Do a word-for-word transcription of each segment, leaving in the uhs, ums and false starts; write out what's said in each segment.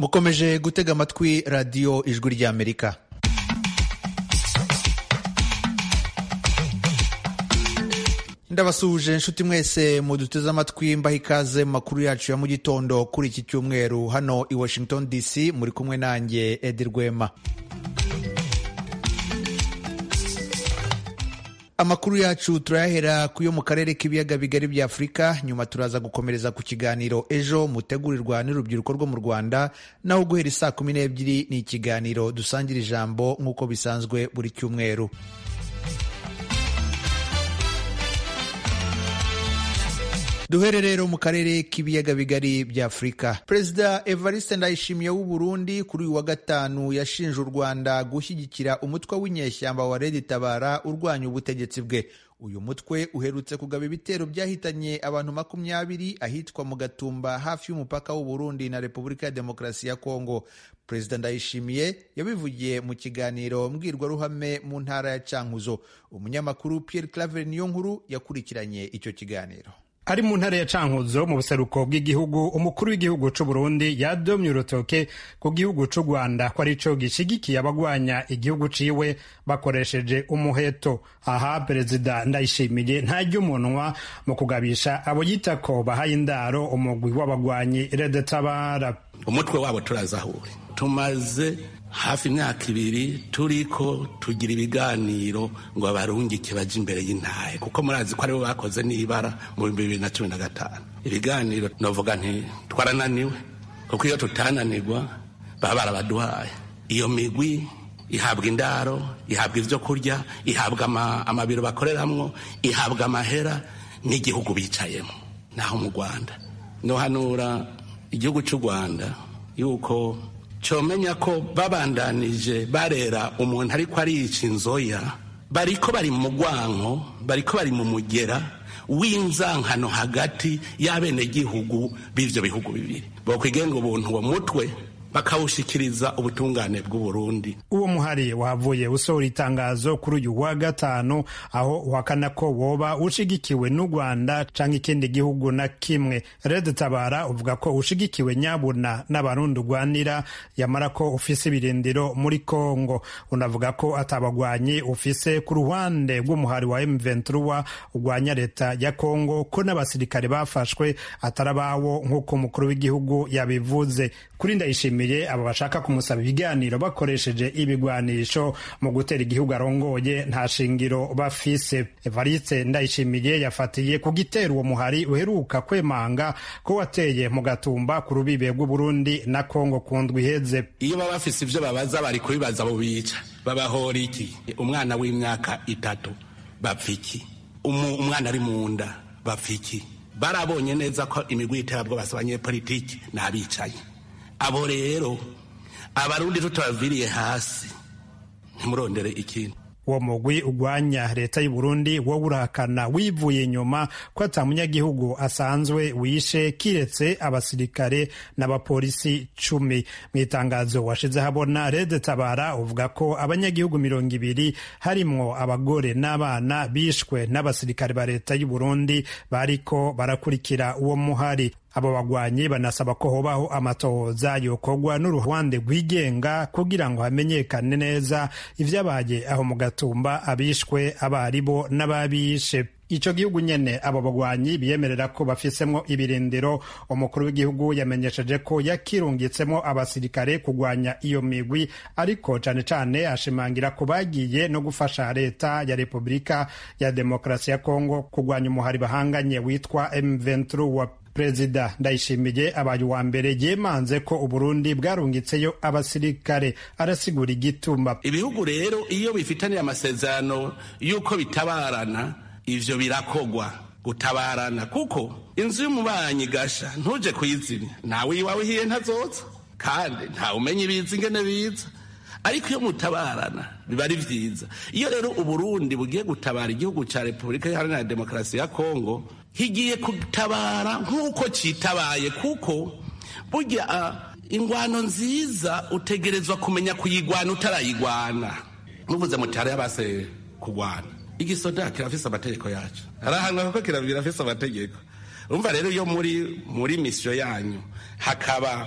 mukomeje gutega amatwi radiyo ijwi ry'Amerika. Ndabasuhuje inshuti mwese muduteze amatwi, mbaha ikaze mu makuru yacu ya mu gitondo kuri iki cyumweru hano i Washington D C. Muri kumwe nanjye Edi Rwema. Amakuru yacu turayahera kuyo mu karere k'ibiyaga bigari bya Afurika, nyuma turaza gukomereza ku kiganiro ejo mutegurirwa n'urubyiruko rwo mu Rwanda, naho guhera saa kumi n'ebyiri ni ikiganiro dusangira ijambo nk'uko bisanzwe buri cyumweru. Duhere rero mu karere k'ibiyaga bigari bya Afurika. Perezida Evariste Ndayishimiye w'u Burundi kuri uyu wa gatanu yashinje u Rwanda gushyigikira umutwe w'inyeshyamba wa Red Tabara urwanya ubutegetsi bwe. Uyu mutwe uherutse kugaba ibitero byahitanye abantu makumyabiri ahitwa mu Gatumba hafi y'umupaka w'u Burundi na Repubulika ya Demokarasi ya Kongo. Perezida Ndayishimiye yabivugiye mu kiganiro mbwirwaruhame mu ntara ya Cankuzo. Umunyamakuru Pierre Claver Niyonkuru yakurikiranye icyo kiganiro. Ari mu ntara ya Cankuzo mu buseruko bw'igihugu, umukuru w'igihugu c'u Burundi yadomye urutoke ku gihugu c'u Rwanda ko arico gishigikiye abagwanya igihugu ciwe bakoresheje umuheto. Aha Perezida Ndayishimiye ntarya umunwa mu kugabisha abo yita ko bahaye indaro umugwi w'abagwanyi Red Tabara. Umutwe wabo turazahure, tumaze hafi imyaka ibiri turiko tugira ibiganiro ngo abarungike baje imbere y'intahe, kuko murazi ko aribo bakoze n'ibara mu bibiri na cumi na gatanu. Ibiganiro novuga nti twarananiwe, kuko iyo tutananirwa baba barabaduhaye. Iyo migwi ihabwa indaro, ihabwa ivyo kurya, ihabwa ama, amabiro bakoreramwo, ihabwa amahera n'igihugu bicayemo. Naho mu Rwanda nohanura igihugu c'u Rwanda yuko comenya ko babandanije barera umuntu ariko arica inzoya, bariko bari mu mugwanko, bariko bari mu mugera w'inzankano hagati y'abenegihugu b'ivyo bihugu bibiri. Bokwigenga ubuntu uwo mutwe bakawushikiriza ubutungane bw'u Burundi. Uwo muhari wavuye usohora itangazo kuri uyu wa gatanu aho uhakana ko woba ushigikiwe n'u Rwanda canke ikindi gihugu na kimwe. Red Tabara uvuga ko ushigikiwe nyabuna n'abarundi urwanira, yamara ko ufise ibirindiro muri Kongo. Unavuga ko atabagwanyi ufise ku ruhande rw'umuhari wa M vingt-trois urwanya leta ya Kongo, ko n'abasirikare bafashwe atarabawo nk'uko umukuru w'igihugu yabivuze. Kuri Ndayishimiye abo bashaka kumusaba ibiganiro bakoresheje ibigwanisho mu gutera igihugu arongoye nta shingiro bafise. Evariste Ndayishimiye yafatiye ku gitero uwo muhari uheruka kwemanga ko wateye mu Gatumba ku rubibe rw'u Burundi na Kongo ku ndwi iheze. Iyo baba bafise ivyo babaza bari kubibaza abo bica babahora iki? Umwana w'imyaka itatu bapfiki, umwana ari mu nda bapfiki. Barabonye neza ko imigwi iterabwo basabanye politiki n'abicaye. Abo rero abarundi tutaviriye hasi ntimurondere ikintu. Uwo mugwi ugwanya leta y'u Burundi wo urahakana wivuye inyuma ko atamunyagihugu asanzwe wishe kiretse abasirikare n'abapolisi cumi. Mu itangazo washize habona, Red Tabara uvuga ko abanyagihugu mirongo ibiri harimwo abagore n'abana bishwe n'abasirikare ba leta y'u Burundi bariko barakurikira uwo muhari. Abo bagwanyi banasaba ko hobaho amatohoza yokorwa n'uruhande rwigenga kugira ngo hamenyekane neza ivyabaye aho mu Gatumba, abishwe abaribo n'ababishe. Ico gihugu nyene abo bagwanyi biyemerera ko bafisemwo ibirindiro. Umukuru w'igihugu yamenyesheje ko yakirungitsemo abasirikare kugwanya iyo migwi, ariko cane cane ashimangira ko bagiye no gufasha leta ya Repubulika ya Demokarasi ya Kongo kugwanya umuhari bahanganye witwa M vingt-trois. Perezida Ndayishimiye abaye uwa mbere yemanze ko Uburundi bwarungitseyo abasirikare, arasigura igituma. Ibihugu rero iyo bifitaniye amasezerano yuko bitabarana, ivyo birakogwa gutabarana, kuko inzu y'umubanyi gasha ntuje kuyizimya, nawe iwawe hiye ntazoza kandi nta umenye ibiza ingene biza. Ariko iyo mutabarana biba ari vyiza. Iyo rero Uburundi bugiye gutabara igihugu ca Repubulika Iharanira Demokarasi ya Kongo, higiye kutabara nk'uko citabaye, kuko burya uh, ingwano nziza utegerezwa kumenya kuyigwana utarayigwana. Muvuze mutare yabase kugwana, igisoda kirafise amategeko yacu, arahanwa ko kirafise amategeko. Umva rero iyo muri muri mission yanyu hakaba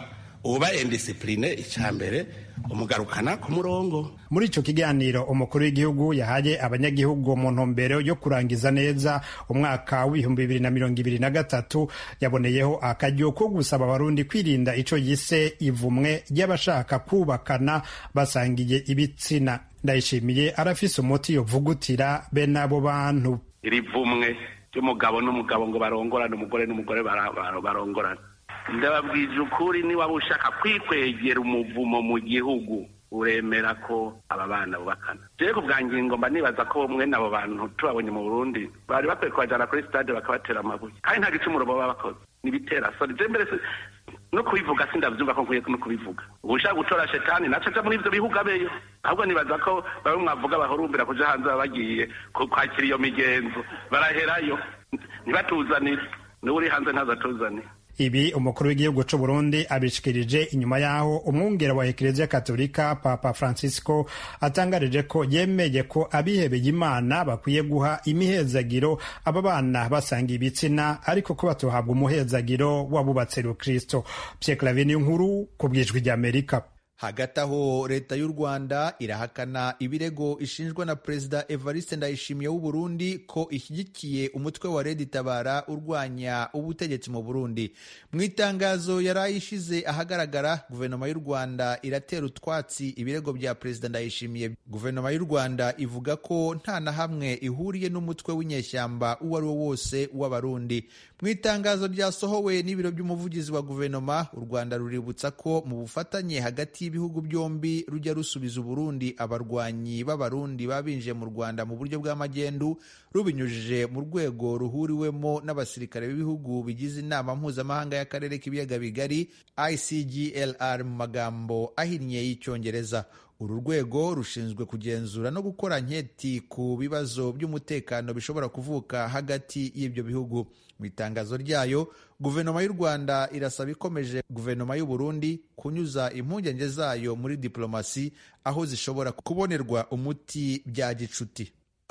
uba indiscipline icambere umugarukana ku murongo. Muri ico kiganiro umukuru w'igihugu yahaye abanyagihugu mu ntumbero yo kurangiza neza umwaka w'ibihumbi bibiri na mirongo ibiri na gatatu yaboneyeho akaryo ko gusaba abarundi kwirinda ico yise ivumwe ry'abashaka kubakana basangiye ibitsina. Ndayishimiye arafise umuti yovugutira bene abo bantu. Iri vumwe ry'umugabo n'umugabo ngo barongorane, umugore n'umugore barongorane, ndababwije ukuri ni waba ushaka kwikwegera umuvumo mu gihugu uremera ko aba bana bubakana. Je ku bwangingo mba nibaza ko mwe nabo bantu tubabonye mu Burundi bari bakwiye kubajana kuri stade bakabatera amabuye, kandi nta gicumuro baba bakoze nibitera sori. Je mbere no kubivuga sindavyumva ko nkwiye no kubivuga. Ubushaka gutora shetani naco ja muri ivyo bihuga beyo, ahubwo nibaza ko bamwe mwavuga bahurumbira kuja hanze bagiye kwakira iyo migenzo baraherayo ntibatuzanire n'uri hanze ntazatuzanire. Ibi umukuru w'igihugu c'u Burundi abishikirije inyuma yaho umwungere wa Eklezia Katolika Papa Francisco atangarije ko yemeye ko abihebeye Imana bakwiye guha imihezagiro aba bana basanga ibitsina, ariko ko batohabwa umuhezagiro wabubatse Kristo. Pierre Claver Nkuru ku bwijwi ry'Amerika. Hagati aho leta y'u Rwanda irahakana ibirego ishinjwa na Perezida Evariste Ndayishimiye w'u Burundi ko ishyigikiye umutwe wa Red Tabara urwanya ubutegetsi mu Burundi. Mu itangazo yarayishize ahagaragara, guverinoma y'u Rwanda iratera utwatsi ibirego bya Perezida Ndayishimiye. Guverinoma y'u Rwanda ivuga ko nta na hamwe ihuriye n'umutwe w'inyeshyamba uwo ari wo wose w'Abarundi. Mu itangazo ryasohowe n'ibiro by'umuvugizi wa guverinoma, u Rwanda ruributsa ko mu bufatanye hagati y'ibihugu byombi rujya rusubiza Uburundi abarwanyi b'Abarundi babinjiye mu Rwanda mu buryo bw'amagendu, rubinyujije mu rwego ruhuriwemo n'abasirikare b'ibihugu bigize inama mpuzamahanga y'akarere k'ibiyaga bigari I C G L R mu magambo ahinnye y'Icyongereza. Uru rwego rushinzwe kugenzura no gukora nketi ku bibazo by'umutekano bishobora kuvuka hagati y'ibyo bihugu. Mu itangazo ryayo, guverinoma y'u Rwanda irasaba ikomeje guverinoma y'u Burundi kunyuza impungenge zayo muri diplomasi aho zishobora kubonerwa umuti bya gicuti.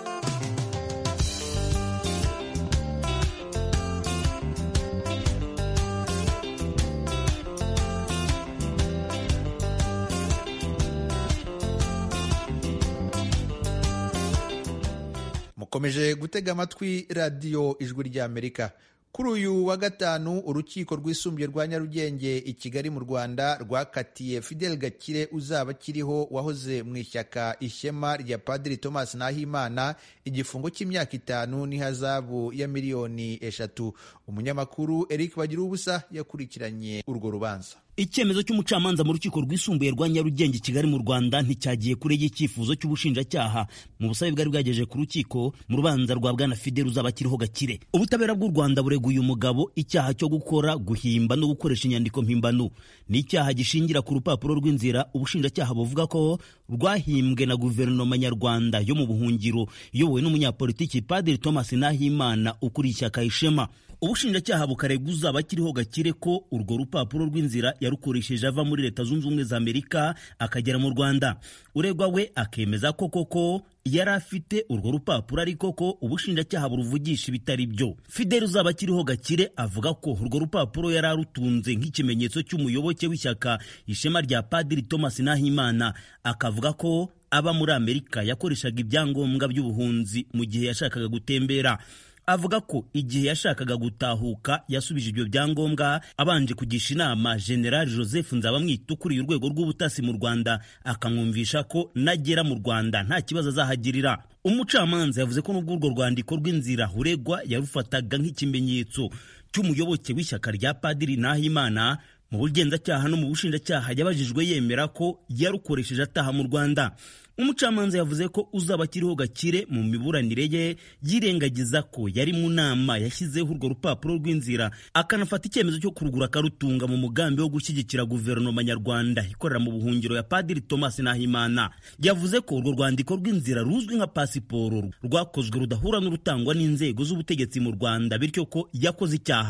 Mukomeje gutega amatwi radiyo Ijwi ry'Amerika. Kuri uyu wa gatanu, urukiko rwisumbuye rwa Nyarugenge i Kigali mu Rwanda rwakatiye Fidel Gakire uzaba akiriho wahoze mu ishyaka Ishema rya Padiri Thomas Nahimana igifungo cy'imyaka itanu n'ihazabu ya miliyoni eshatu. Umunyamakuru Eric Bagirubusa yakurikiranye urwo rubanza. Icyemezo cy'umucamanza mu rukiko rwisumbuye rwa Nyarugenge Kigali mu Rwanda nticyagiye kure y'icyifuzo cy'ubushinjacyaha mu busabe bwari bwagejeje ku rukiko mu rubanza rwa Bwana Fidel uzaba akiriho Gakire. Ubutabera bw'u Rwanda bureguye umugabo icyaha cyo gukora, guhimba no gukoresha inyandiko mpimbano. Ni icyaha gishingira ku rupapuro rw'inzira ubushinjacyaha buvuga ko rwahimbwe na guverinoma nyarwanda yo mu buhungiro iyobowe n'umunyapolitiki Padiri Thomas Nahimana ukuriye ishyaka Ishema. Ubushinjacyaha bukarega uzaba akiriho Gakire ko urwo rupapuro rw'inzira yarukoresheje ava muri Leta Zunze Ubumwe za Amerika akagera mu Rwanda. Uregwa we akemeza ko koko yari afite urwo rupapuro, ariko ko ubushinjacyaha buruvugisha ibitari byo. Fidel uzaba akiriho Gakire avuga ko urwo rupapuro yari arutunze nk'ikimenyetso cy'umuyoboke w'ishyaka Ishema rya Padiri Thomas Nahimana. Akavuga ko aba muri Amerika yakoreshaga ibyangombwa by'ubuhunzi mu gihe yashakaga gutembera. Avuga ko igihe yashakaga gutahuka yasubije ibyo byangombwa abanje kugisha inama General Joseph Nzabamwita ukuriye urwego rw'ubutasi mu Rwanda, akamwumvisha ko nagera mu Rwanda nta kibazo azahagirira. Umucamanza yavuze ko n'ubwo urwo rwandiko rw'inzira uregwa yarufataga nk'ikimenyetso cy'umuyoboke w'ishyaka rya Padiri Nahimana, mu bugenzacyaha no mu bushinjacyaha yabajijwe yemera ko yarukoresheje ataha mu Rwanda. Umucamanza yavuze ko uzaba akiriho Gakire mu miburanire ye yirengagiza ko yari mu nama yashyizeho urwo rupapuro rw'inzira, akanafata icyemezo cyo kurugura akarutunga mu mugambi wo gushyigikira guverinoma nyarwanda ikorera mu buhungiro ya Padiri Thomas Nahimana. Yavuze ko urwo rwandiko rw'inzira ruzwi nka pasiporo rwakozwe rudahura n'urutangwa n'inzego z'ubutegetsi mu Rwanda, bityo ko yakoze icyaha.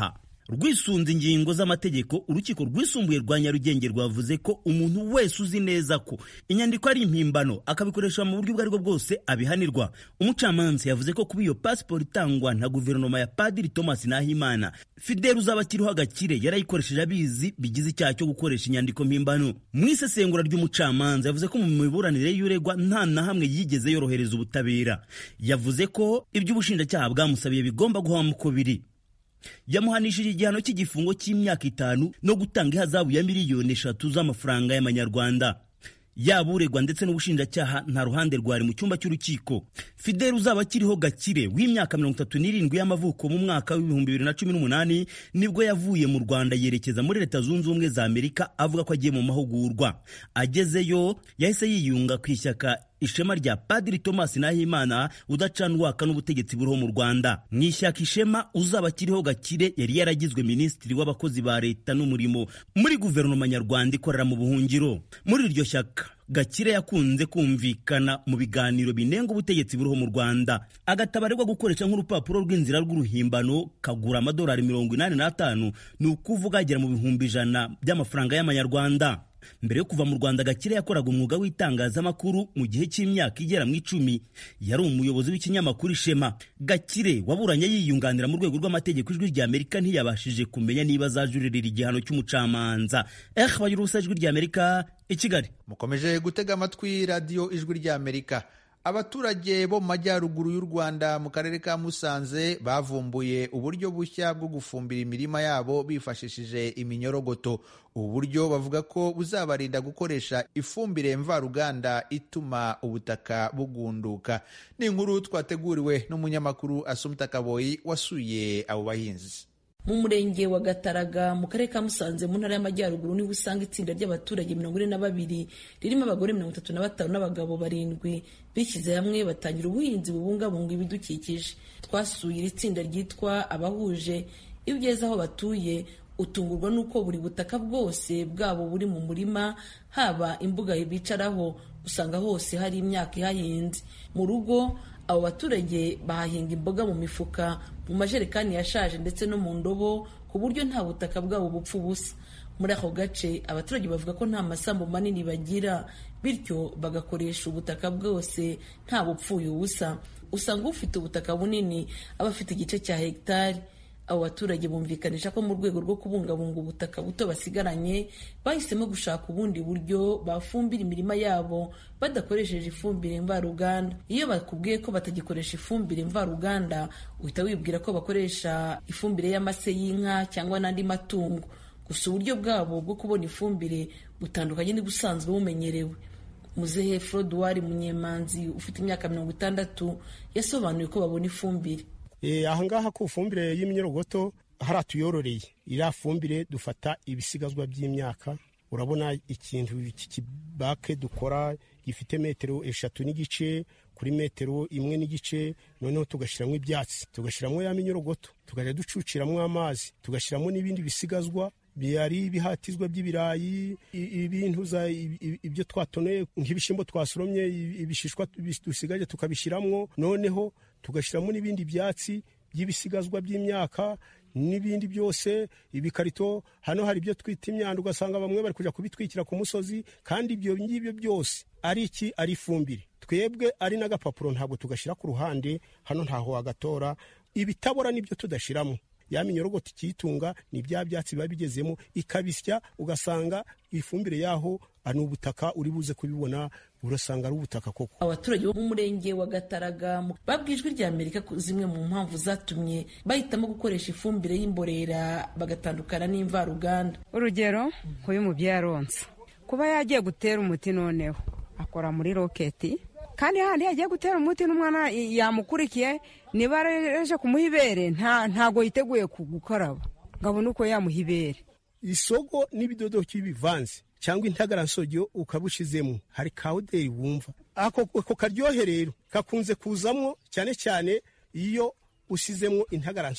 rwisunze ingingo z'amategeko. Urukiko rwisumbuye rwa Nyarugenge rwavuze ko umuntu wese uzi neza ko inyandiko ari impimbano akabikoresha mu buryo ubwo aribwo bwose abihanirwa. Umucamanza yavuze ko kuba iyo pasiporo itangwa na guverinoma ya Padiri Thomas Nahimana, Fidel Uzabakiriho Gakire yarayikoresheje abizi bigize icyaha cyo gukoresha inyandiko mpimbano. Mu isesengura ry'umucamanza yavuze ko mu miburanire y'uregwa nta na hamwe yigeze yorohereza ubutabera. Yavuze ko iby'ubushinjacyaha bwamusabiye bigomba guhama uko biri. Yamuhanishije igihano cy'igifungo cy'imyaka itanu no gutanga ihazabu ya miliyoni eshatu z'amafaranga y'amanyarwanda. Yaba uregwa ndetse n'ubushinjacyaha nta ruhande rwari mu cyumba cy'urukiko. Fidel Uzabakiriho Gakire w'imyaka mirongo itatu n'irindwi y'amavuko mu mwaka w'ibihumbi bibiri na cumi n'umunani nibwo yavuye mu Rwanda yerekeza muri Leta Zunze Ubumwe za Amerika avuga ko agiye mu mahugurwa. Agezeyo yahise yiyunga ku ishyaka Ishema rya Padiri Thomas Nahimana udacanwaka n'ubutegetsi buriho mu Rwanda. Mu ishyaka Ishema, Uzabakiriho Gakire yari yaragizwe minisitiri w'abakozi ba leta n'umurimo muri guverinoma nyarwanda ikorera mu buhungiro. Muri iryo shyaka Gakire yakunze kumvikana mu biganiro binenga ubutegetsi buriho mu Rwanda, agatabarirwa gukoresha nk'urupapuro rw'inzira rw'uruhimbano kagura amadolari mirongo inani n'atanu, ni ukuvuga agera mu bihumbi ijana by'amafaranga y'amanyarwanda. Mbere yo kuva mu Rwanda, Gakire yakoraga umwuga w'itangazamakuru mu gihe cy'imyaka igera mu icumi. Yari umuyobozi w'ikinyamakuru Ishema. Gakire waburanye yiyunganira mu rwego rw'amategeko. Ijwi rya Amerika ntiyabashije kumenya niba azajuririra igihano cy'umucamanza. Eh bayurusa Ijwi rya Amerika i Kigali. Mukomeje gutega amatwi radio Ijwi rya Amerika. Abaturage bo mu majyaruguru y'u Rwanda mu karere ka Musanze bavumbuye uburyo bushya bwo gufumbira imirima yabo bifashishije iminyorogoto. Ubu buryo bavuga ko buzabarinda gukoresha ifumbire mvaruganda ituma ubutaka bugunduka. Ni inkuru twateguriwe n'umunyamakuru Asumta Kaboyi wasuye abo bahinzi. Mu murenge wa Gataraga mu karere ka Musanze mu ntara y'Amajyaruguru niho usanga itsinda ry'abaturage mirongo ine na babiri ririmo abagore mirongo itatu na batanu n'abagabo barindwi bishyize hamwe batangira ubuhinzi bubungabunga ibidukikije. Twasuye iri tsinda ryitwa Abahuje. Iyo ugeze aho batuye utungurwa n'uko buri butaka bwose bwabo buri mu murima, haba imbuga bicaraho usanga hose hari imyaka ihahinze. Mu rugo abo baturage bahahinga imboga mu mifuka, mu majerekani yashaje ndetse no mu ndobo, ku buryo nta butaka bwabo bupfa ubusa. Muri ako gace abaturage bavuga ko nta masambu manini bagira, bityo bagakoresha ubutaka bwose nta bupfuye ubusa. Usanga ufite ubutaka bunini aba afite igice cya hegitari. Abo baturage bumvikanisha ko mu rwego rwo kubungabunga ubutaka buto basigaranye bahisemo gushaka ubundi buryo bafumbira imirima yabo badakoresheje ifumbire mvaruganda. Iyo bakubwiye ko batagikoresha ifumbire mvaruganda uhita wibwira ko bakoresha ifumbire y'amase y'inka cyangwa n'andi matungo. Gusa uburyo bwabo bwo kubona ifumbire butandukanye n'ubusanzwe bumenyerewe. Muzehe Froduwari Munyemanzi ufite imyaka mirongo itandatu yasobanuye ko babona ifumbire. Eh ahangaha ku fumbire y'iminyorogoto haratuyororeye. Ira fumbire dufata ibisigazwa by'imyaka. Urabona ikintu kibake dukora gifite metero eshatu n'igice kuri metero imwe n'igice, noneho tugashiramo ibyatsi, tugashiramo ya minyorogoto, tugaje ducuciramo amazi, tugashiramo n'ibindi bisigazwa biyari bihatizwa by'ibirayi, ibintu za ibyo twatoneye nk'ibishimbo twasoromye, ibishishwa dusigaje tukabishiramwo, noneho tugashiramo n'ibindi byatsi by'ibisigazwa by'imyaka n'ibindi byose, ibikarito. Hano hari ibyo twita imyanda, ugasanga bamwe bari kuja kubitwikira ku musozi, kandi ibyo ngibyo byose ari iki? Ari ifumbire. Twebwe ari n'agapapuro ntabwo tugashira ku ruhande, hano ntaho wagatora. Ibitabora nibyo tudashiramo. Ya minyorogoto ikitunga ni bya byatsi biba bigezemo, ikabisya, ugasanga ifumbire yaho ani ubutaka uri buze kubibona, urasanga ari ubutaka koko. Abaturage bo mu murenge wa Gataraga babwijwe rya Amerika zimwe mu mpamvu zatumye bahitamo gukoresha ifumbire y'imborera bagatandukana n'imvaruganda. Urugero nk'uyu mubyeyi aronsa kuba yagiye gutera umuti, noneho akora muri roketi, kandi handi yagiye gutera umuti n'umwana yamukurikiye, niba aje kumuha ibere ntago yiteguye gukaraba ngabona uko yamuha ibere. Isogo n'ibidodoki bivanze cyangwa intagaransogyo ukabushizemo, hari kawuderi wumva ako ko karyohe rero kakunze kuzamwo cyane cyane iyo usizemo intagaransogyo.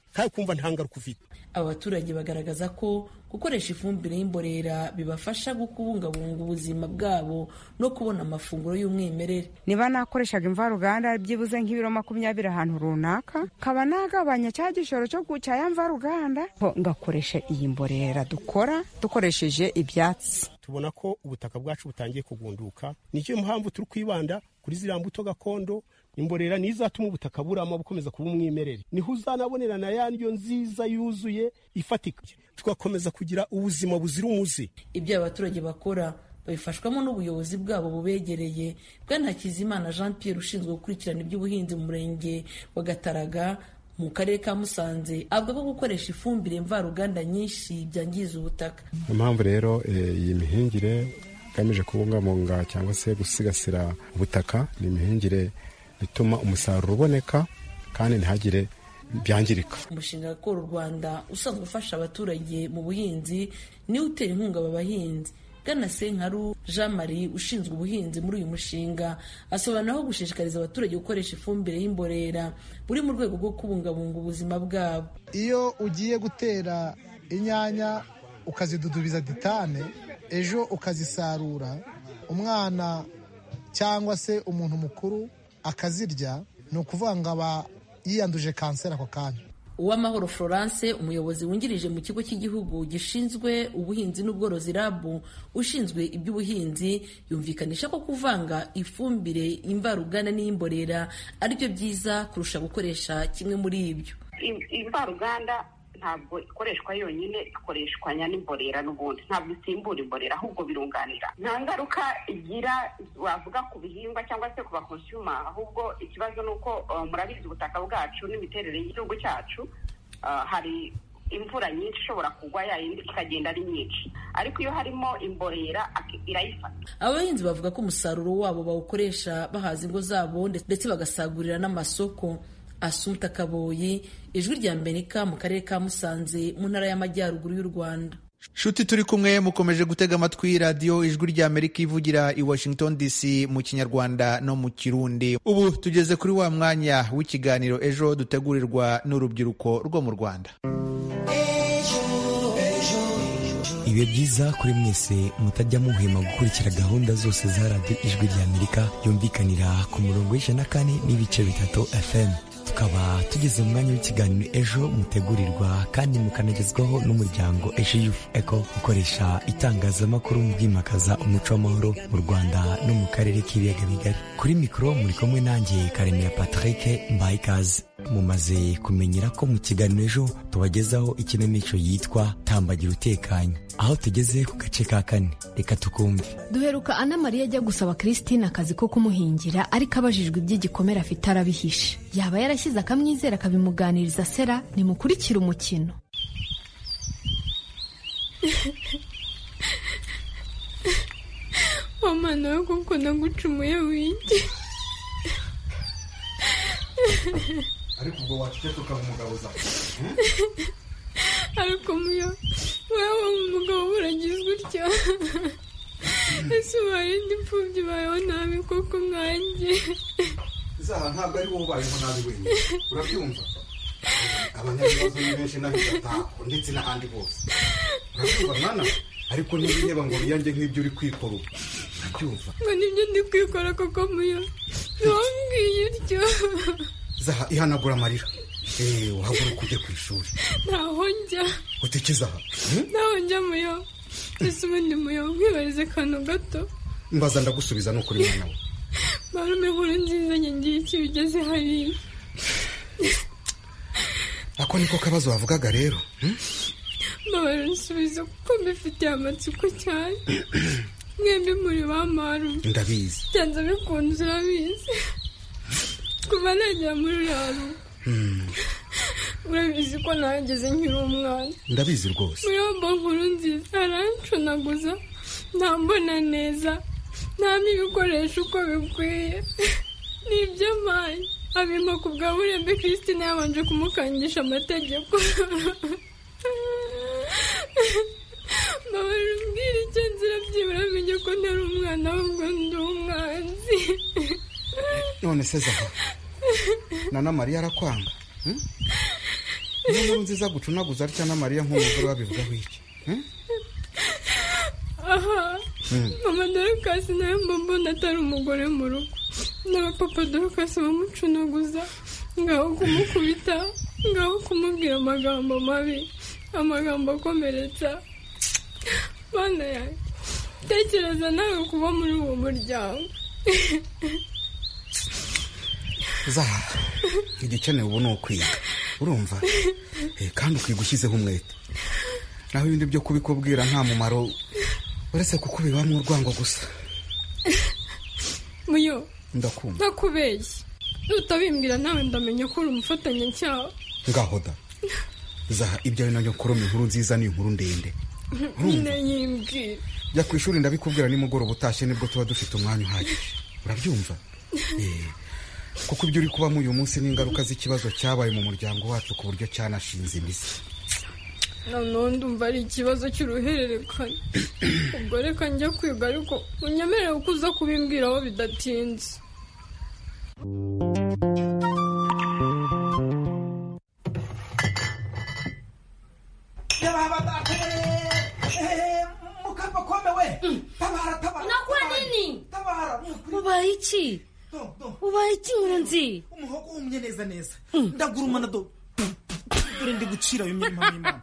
kandi kumva nta ngaruka ufite. Aba baturage bagaragaza ko gukoresha ifumbire y'imborera bibafasha kubungabunga ubuzima bwabo no kubona amafunguro y'umwimerere. Niba nakoreshaga imvaruganda byibuze nk'ibiro makumyabiri ahantu runaka, kaba nagabanya cya gishoro cyo guca ya mvaruganda ngakoresha iyi mborera dukora dukoresheje ibyatsi. Tubona ko ubutaka bwacu butangiye kugunduka, nicyo mpamvu turi kwibanda kuri ziriya mbuto gakondo. Imborera ni izatuma ubutaka burama bukomeza kuba umwimerere, niho uzanabonera na ya ndyo nziza yuzuye ifatika, tugakomeza kugira ubuzima buzira umuze. Ibyo abaturage bakora babifashwamo n'ubuyobozi bwabo bubegereye. Bwana Hakizimana Jean Pierre ushinzwe gukurikirana iby'ubuhinzi mu murenge wa Gataraga mu karere ka Musanze avuga ko gukoresha ifumbire mvaruganda nyinshi byangiza ubutaka. Impamvu rero iyi mihingire igamije kubungabunga cyangwa se gusigasira ubutaka ni imihingire bituma umusaruro uboneka kandi ntihagire byangirika. Umushinga Gakora u Rwanda usanzwe ufasha abaturage mu buhinzi niwe utera inkunga aba bahinzi. Bwana Senkaru Jean Marie ushinzwe ubuhinzi muri uyu mushinga asobanura aho gushishikariza abaturage gukoresha ifumbire y'imborera buri mu rwego rwo kubungabunga ubuzima bwabo. Iyo ugiye gutera inyanya ukazidudubiza ditane, ejo ukazisarura, umwana cyangwa se umuntu mukuru akazirya, ni ukuvuga ngo aba yiyanduje kanseri ako kanya. Uwamahoro Florence umuyobozi wungirije mu kigo cy'igihugu gishinzwe ubuhinzi n'ubworozi R A B ushinzwe iby'ubuhinzi yumvikanisha ko kuvanga ifumbire imvaruganda n'imborera ari byo byiza kurusha gukoresha kimwe muri ibyo. Imvaruganda ntabwo ikoreshwa yonyine, ikoreshwanya n'imborera n'ubundi, ntabwo isimbura imborera ahubwo birunganira. Nta ngaruka igira wavuga ku bihingwa cyangwa se ku bakonsuma, ahubwo ikibazo ni uko uh, murabizi ubutaka bwacu n'imiterere y'igihugu cyacu, uh, hari imvura nyinshi ishobora kugwa yayindi ikagenda ari nyinshi, ariko iyo harimo imborera irayifata. Abahinzi bavuga ko umusaruro wabo bawukoresha bahaza ingo zabo ndetse bagasagurira n'amasoko. Asumta Kaboyi, Ijwi rya Amerika mu karere ka Musanze mu ntara y'Amajyaruguru y'u Rwanda. Shuti turi kumwe mukomeje gutega amatwi radio Ijwi rya Amerika ivugira i Washington D C mu Kinyarwanda no mu Kirundi. Ubu tugeze kuri wa mwanya w'ikiganiro ejo dutegurirwa n'urubyiruko rwo mu Rwanda. Ibe byiza kuri mwese mutajya muhema gukurikira gahunda zose za radio Ijwi rya Amerika yumvikanira ku murongo w'ijana na kane n'ibice bitatu F M. Tukaba tugeze mu mwanya w'ikiganiro ejo mutegurirwa kandi mukanagezwaho n'umuryango Ejo Youth Eco ukoresha itangazamakuru mu kwimakaza umuco w'amahoro mu Rwanda no mu karere k'ibiyaga bigari. Kuri mikoro muri kumwe nanjye Karemera Patrick Mbayikaze. Mumaze kumenyera ko mu kiganiro ejo tubagezaho ikinamico yitwa Tambagira utekanye, aho tugeze ku gace ka kane. Reka tukumve. Duheruka Ana Maria ajya gusaba Christine akazi ko kumuhingira, ariko abajijwe iby'igikomere afite arabihishe. Yaba yarashyize akamwizera akabimuganiriza Sera. Nimukurikire umukino. Mama nawe kuko nagucumuye wiki. Ariko ubwo wacike tukaba umugabo za. Ariko muyo wewe umugabo buragizwe utyo. Ese warindi pfubyi bayo nabi koko mwanjye. Zaha ntabwo ari wowe bayeho nabi wenyine. Urabyumva? Abanyabibazo ni benshi n'abigatako ndetse n'ahandi bose. Urabyumva mwana? Ariko n'ibineba ngo biyange nk'ibyo uri kwikora ubu. Urabyumva? Ngo nibyo ndi kwikora koko muyo. Ntumbwiye utyo. Zaha ihanagura amarira. Eh, uhaguruka ujye ku ishuri. Ntaho njya. Utekereza aha? Ntaho njya muyo. Ese ubundi muyo nkwibarize akantu gato. Mbaza ndagusubiza no kuri mwana we. Barume nkuru nziza ngiye iki bigeze hariya. Ako niko kabazo wavugaga rero. Mbabara nsubiza kuko mbifitiye amatsiko cyane. Mwembi muri bamaru. Ndabizi. Cyanza bikunze urabizi. Kuva najya muri raro. Urabizi ko nageze nkiri umwana. Ndabizi rwose. Muyomba nkuru nziza arancunaguza, ntambona neza, ntampa ibikoresho uko bikwiye. Nibyo mpaye abimpa ku bwa burembe Christine yabanje kumukangisha amategeko. Mbabara umbwira icyo nzira byibura amenye ko ntari umwana ahubwo ndi umwanzi. None se Zaha, Nana Maria arakwanga? niyo nkuru nziza gucunaguza atya na Mariya nk'umugore wabivugaho iki? aha mama Dorcas nawe mbona atari umugore mu rugo na papa Dorcas bamucunaguza ngaho kumukubita ngaho kumubwira amagambo mabi amagambo akomeretsa. Bana yawe tekereza nawe kuba muri uwo muryango. Zaha igikenewe ubu ni ukwiga urumva kandi ukiga ushyizeho umwete naho ibindi byo kubikubwira nta mumaro uretse kukubibamwo urwango gusa. Muyo ndakumva ntakubeshye utabimbwira nawe ndamenya ko uri umufatanyacyaha. ngaho da Zaha ibyo ari nabyo kuroma inkuru nziza ni inkuru ndende. Nyine yimbwira jya ku ishuri ndabikubwira nimugoroba utashye nibwo tuba dufite umwanya uhagije urabyumva. eh kuko ibyo uri kubamo uyu munsi n'ingaruka z'ikibazo cyabaye mu muryango wacu ku buryo cyanashinze imizi. none ndumva ari ikibazo cy'uruhererekane. ubwo reka njya kwiga ariko unyemerere kuza kubimbwira aho bidatinze. Mukapa kome we tabara tabara. Nakuwa nini? Tabara. Ubaye iki? Ubaye iki Nkurunzi? Umuhogo umye neza neza. Ndagurumana do. Dore ndi gucira yo mirimo y'Imana.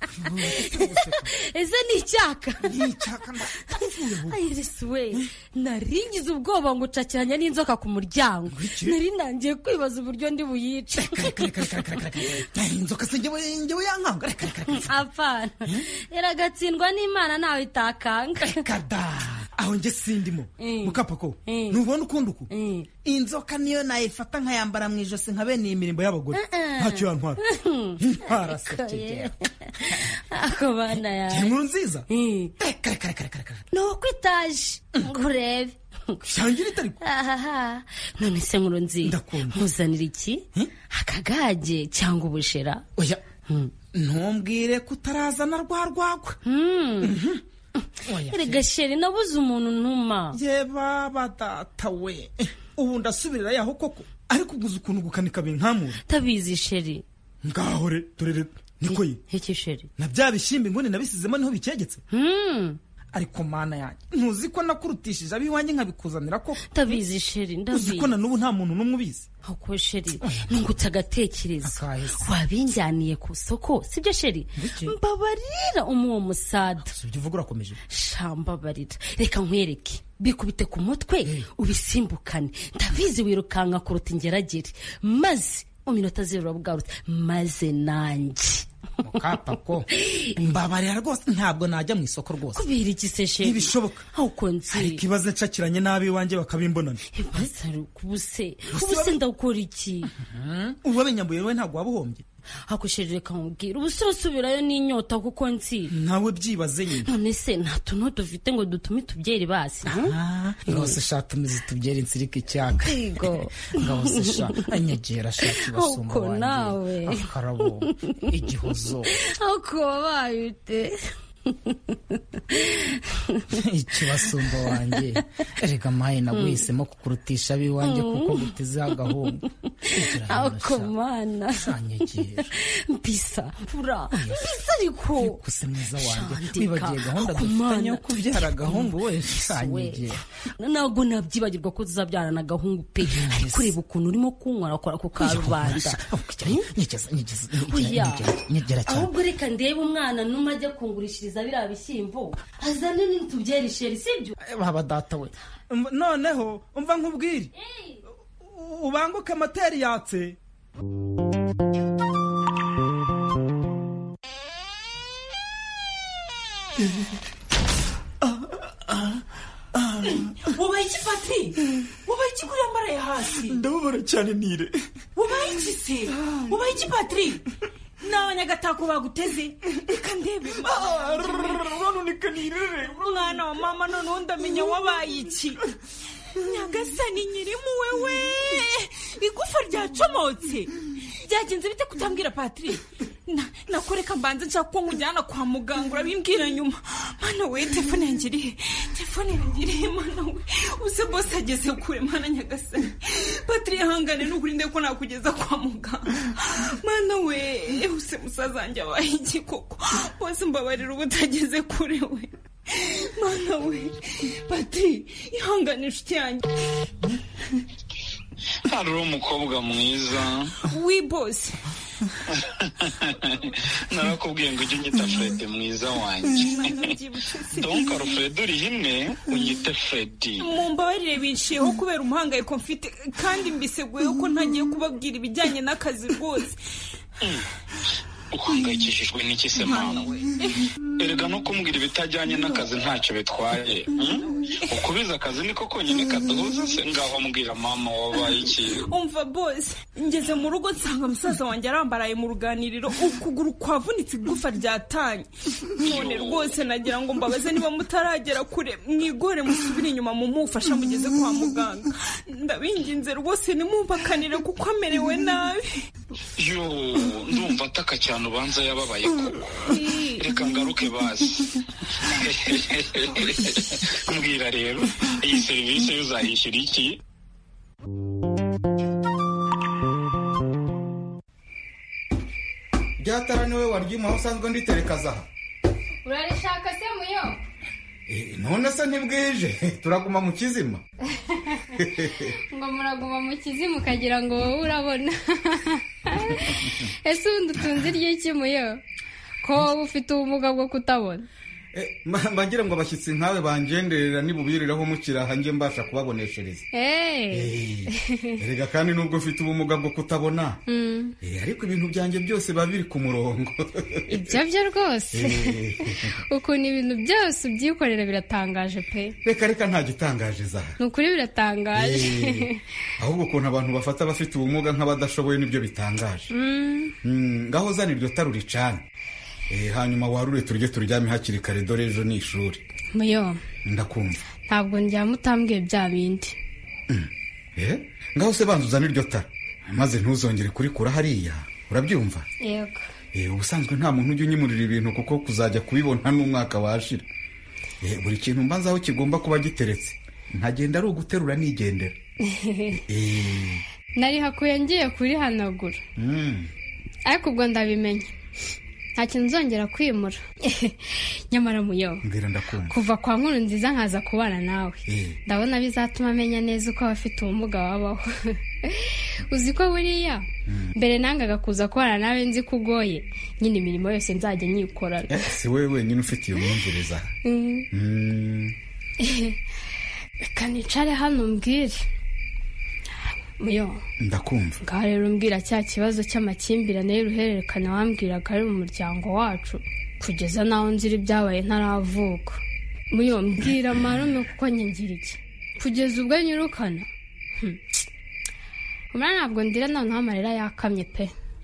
Ese ni icyaka? Ni icyaka ndavuye ho. Iris we naringize ubwoba ngo ucakiranya n'inzoka ku muryango. Nari nangiye kwibaza uburyo ndi buyice. Inzoka se njyewe njyewe yankanga. Apana. Yaragatsindwa n'Imana nawe itakanga. Kada. Aho nge sindimo. Mukapa ko. Nubona ukunduku. Inzoka niyo nayifata nkayambara mu ijosi nka bene imirimo y'abagore. Ntacyo yantwara. Ntwara se. Ako bana ya. Inkuru nziza. Kare kare kare kare. No kwitaje. Ngurebe. Shangira itari. Aha. None se Nkuru nziza. Muzanira iki? Akagage cyangwa ubushera? Oya. Ntumbwire kutarazana rwa rwagwa. Erega sheri nabuze umuntu ntuma. Ye baba data we. Ubu ndasubirira yaho koko. Ariko uguze ukuntu gukanika binkamura. Tabizi sheri. Ngaho re turere niko yi. Iki sheri? Na bya bishimbe ngone nabisizemo niho bikegetse. Hmm. Ariko mana yanjye ntuzi ko nakurutishije abiwanjye nkabikuzanira ko. Tabizi sheri ndabizi. Uzi ko na nubu nta muntu numwe ubizi. Ako sheri nungutse agatekerezo. Wabinjaniye ku soko sibyo sheri? Mbabarira umuwo musada. Sibyo uvuga urakomeje. Shamba barira. Reka nkwereke. Bikubite ku mutwe ubisimbukane. Ndabizi wirukanka kuruta ingeragere. Maze mu minota zero bwarutse maze nanjye. Mukapa ko mbabarira rwose ntabwo najya mu isoko rwose. Kubira iki se sheri? Ntibishoboka. Ahuko nzi. Ariko ibaze ncakiranye nabi wanje bakabimbonana. Ibaze kubuse. Ubuse ndakora iki? Ubu benyambuye we ntabwo wabuhombye. Hakushirire reka nkubwira ubusiro subirayo n'inyota kuko nzi. Nawe byibaze nyine. None se nta tuntu dufite ngo dutume tubyeri basi. Ngaho se shatu mizi tubyeri insirika icyaka. Yego. Ngaho se sha anyegera shatu basumba wanjye. Uko nawe. Akarabo igihozo. Uko bayute. Ikibasumba wanjye erega maye nagwisemo kukurutisha biwanjye kuko guteze agahungu. Ako mana sanyegera mpisa pura mpisa ariko kuse mwiza wanjye wibagiye gahunda dufitanye yo kubyara agahungu we sanyegera. Nago nabyibagirwa ko tuzabyarana agahungu pe ariko reba ukuntu urimo kunywa akora ku karubanda. Nyegeza nyegeza nyegera cyane. Ahubwo reka ndebe umwana numa ajya kungurishiriza biriya bishyimbo azane n'itubyeri sheri sibyo? Baba data we noneho umva nkubwire ubanguke moteri yatse. Wabaye iki Patri? Wabaye iki kuri ambara ya hasi? Ndababara cyane nire. Wabaye iki se? Wabaye iki Patri? Nawe nyagatako baguteze reka ndebe. Rano nikanirere mwana wa mama none ndamenya wabaye iki. Nyagasani nyirimu wewe igufa ryacomotse. Byagenze bite kutambwira Patri? Na nakoreka mbanze nshaka ko nkujyana kwa muganga urabimbwira nyuma. Mana we telefone yanjye iri telefone yanjye iri mana we uze boss ageze kure mana nyagasani. Patrick ihangane n'ukuri ndeko nakugeza kwa muganga. Mana we use musaza wanjye abaye iki koko bose mbabarira ubutageze kure we. Mana we Patrick ihangane inshuti yanjye. Hari umukobwa mwiza. Oui boss. Narakubwiye ngo ujye unyita Fred mwiza wanjye. Donc Alfred uri himwe unyite Freddy. Mumbabarire binshiyeho kubera umuhangayiko mfite kandi mbiseguye ko ntagiye kubabwira ibijyanye n'akazi rwose. Uhangayikishijwe n'iki se mama? Erega no kumbwira ibitajyanye n'akazi ntacyo bitwaye. Ukubiza akazi niko konyine kaduhuza se ngaho mbwira mama wabaye iki? Umva boss, ngeze mu rugo nsanga musaza wanjye arambaraye mu ruganiriro ukuguru kwavunitse igufa ryatanye. None rwose nagira ngo mbabaze niba mutaragera kure mwigore musubire inyuma mu mufasha mugeze kwa muganga. Ndabinginze rwose nimumbakanire kuko amerewe nabi. Yo ndumva ataka cyane ubanza yababaye koko. Reka ngaruke basi. Mbwira rero iyi serivisi uzayishyura iki? Byatara niwe waryima aho usanzwe nditerekaza. Urarishaka se muyo? Eh none se ntibwije turaguma mu kizima. Ngo muraguma mu kizima ukagira ngo wowe urabona. Ese undi utunze ry'iki muyo? Ko wowe ufite ubumuga bwo kutabona. Eh mbagira ngo abashyitsi nkawe bangenderera nibubiriraho mukiraha nje mbasha kubaboneshereza. Eh. Erega kandi nubwo ufite ubumuga bwo kutabona. Mm. Eh ariko ibintu byanjye byose babiri ku murongo. Ibyo byo rwose. Ukuntu ibintu byose ubyikorera biratangaje pe. Reka reka nta gitangaje za. Nukuri biratangaje. Ahubwo ukuntu abantu bafata bafite ubumuga nk'abadashoboye nibyo bitangaje. Mm. Mm, ngaho zani iryo taruri cyane. Eh hanyuma warure turye turyame hakiri kare dore ejo ni ishuri. Muyo. Ndakumva. Ntabwo njyamo utambwiye bya bindi. Mm. Eh ngaho se banzuzana iryo tara. Maze ntuzongere kurikura hariya. Urabyumva? Yego. Eh ubusanzwe nta muntu ujye unyimurira ibintu kuko kuzajya kubibona n'umwaka washira. Eh buri kintu mbanza aho kigomba kuba giteretse. Ntagenda ari uguterura nigendera. Eh nari hakuye ngiye kuri hanagura. Mm. Ariko ubwo ndabimenye. Nta kintu nzongera kwimura. Nyamara muyo. Mbwira ndakumva. Kuva kwa nkuru nziza nkaza kubana nawe. Ndabona bizatuma amenya neza uko abafite ubumuga babaho. Uzi ko buriya mbere nangaga kuza kubana nawe nzi kugoye. Nyine imirimo yose nzajya nyikorana. Eh si wewe wenyine ufite iyo mwumviriza. Mm. Kanicare hano mbwire. Muyo. Ndakumva. Ngaho rero mbwira cya kibazo cy'amakimbirane y'uruhererekane wambwiraga ari mu muryango wacu kugeza naho nzira ibyabaye ntaravuka. Muyo mbwira marume kuko nyengira iki kugeza ubwo nyirukana. Umwana ntabwo ndira noneho amarira yakamye pe.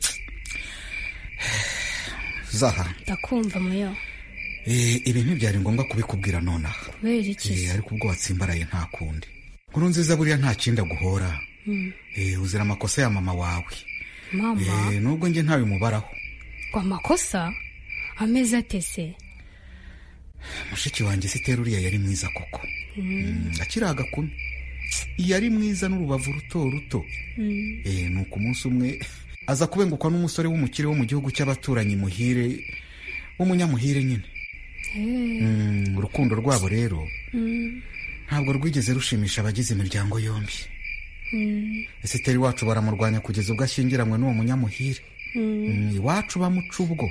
Zaha. Ndakumva muyo. Eh ibintu byari ngombwa kubikubwira nonaha. Kubera iki? Eh ariko ubwo watsimbaraye nta kundi. Nkuru nziza buriya nta kindi guhora. Mm. Eh uzira amakosa ya mama wawe. Mama. Eh nubwo nge ntawe mubaraho. Kwa makosa ameze atese. Mushiki wanjye siteruriya yari mwiza koko. Mm. Akiraga kumi. Yari mwiza n'urubavu ruto ruto. Mm. Eh nuko umunsi umwe aza kubengukwa n'umusore w'umukire wo mu gihugu cy'abaturanyi muhire w'umunyamuhire nyine. Eh. Mm, urukundo rwabo rero. Mm. Ntabwo rwigeze rushimisha abagize imiryango yombi. Mm. Esiteri wacu baramurwanya kugeza ubwo ashyingiranywe n'uwo munyamuhire. Mm. Iwacu bamuca ubwo.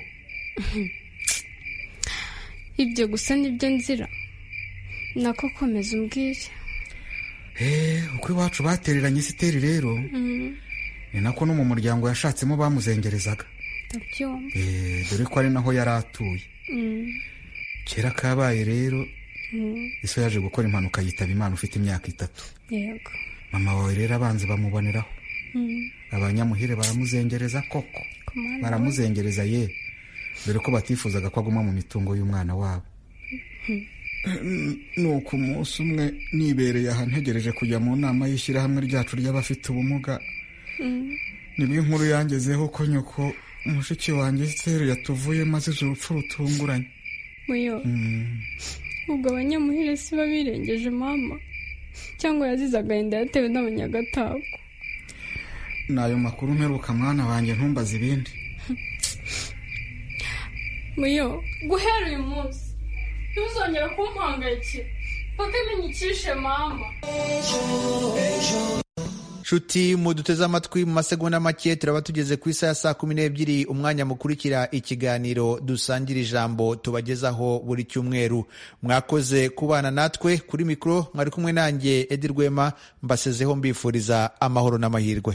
Ibyo gusa nibyo nzira. Nako komeza umbwire. Eh, uko iwacu batereranye Esiteri rero. Mm. Ni nako no mu muryango yashatsemo bamuzengerezaga. Ndabyumva. Eh, dore ko ari naho yari atuye. Mm. Kera kabaye rero. Mm. Iso yaje gukora impanuka yitaba Imana ufite imyaka itatu. Yego. Mama wawe rero abanze bamuboneraho. Mm. Abanyamuhire baramuzengereza koko. Kumana. Baramuzengereza ye. Dore ko batifuzaga ko aguma mu mitungo y'umwana wabo. Mm. Nuko umunsi umwe nibereye aha ntegereje kujya mu nama y'ishyirahamwe ryacu ry'abafite ubumuga. Mm. Nibwo inkuru yangezeho ko nyoko umushiki wanjye Esther yatuvuye maze urupfu rutunguranye. Muyo. Mm. Ubwo abanyamuhire si babirengeje mama cyangwa yazize agahinda yatewe n'abanyagatago. nayo makuru mperuka mwana wanjye ntumbaze ibindi. Muyo guhera uyu munsi ntuzongera kumpangayikira paka menyikishe mama. Shuti muduteze amatwi mu masegonda make turaba tugeze ku isaha ya saa kumi n'ebyiri, umwanya mukurikira ikiganiro dusangira ijambo tubagezaho buri cyumweru. Mwakoze kubana natwe, kuri mikoro mwari kumwe nanjye Edi Rwema, mbasezeho mbifuriza amahoro n'amahirwe.